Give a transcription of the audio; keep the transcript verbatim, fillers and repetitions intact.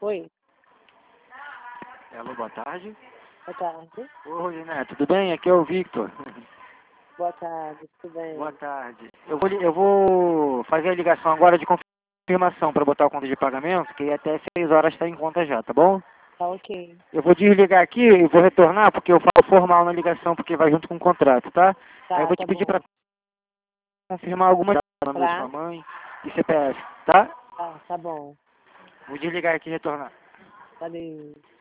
Oi, Alô, boa tarde. boa tarde. Ô, Rosiné, tudo bem? Aqui é o Victor. Boa tarde, tudo bem? Boa tarde. Eu vou, li- eu vou fazer a ligação agora de confirmação para botar o conta de pagamento, que até seis horas está em conta já, tá bom? Tá ok. Eu vou desligar aqui e vou retornar, porque eu falo formal na ligação, porque vai junto com o contrato, tá? Aí eu Tá, vou tá te pedir bom. para confirmar alguma coisa, nome da Pra? sua mãe e C P F, tá? Tá, tá bom. Vou desligar aqui e retornar. Valeu.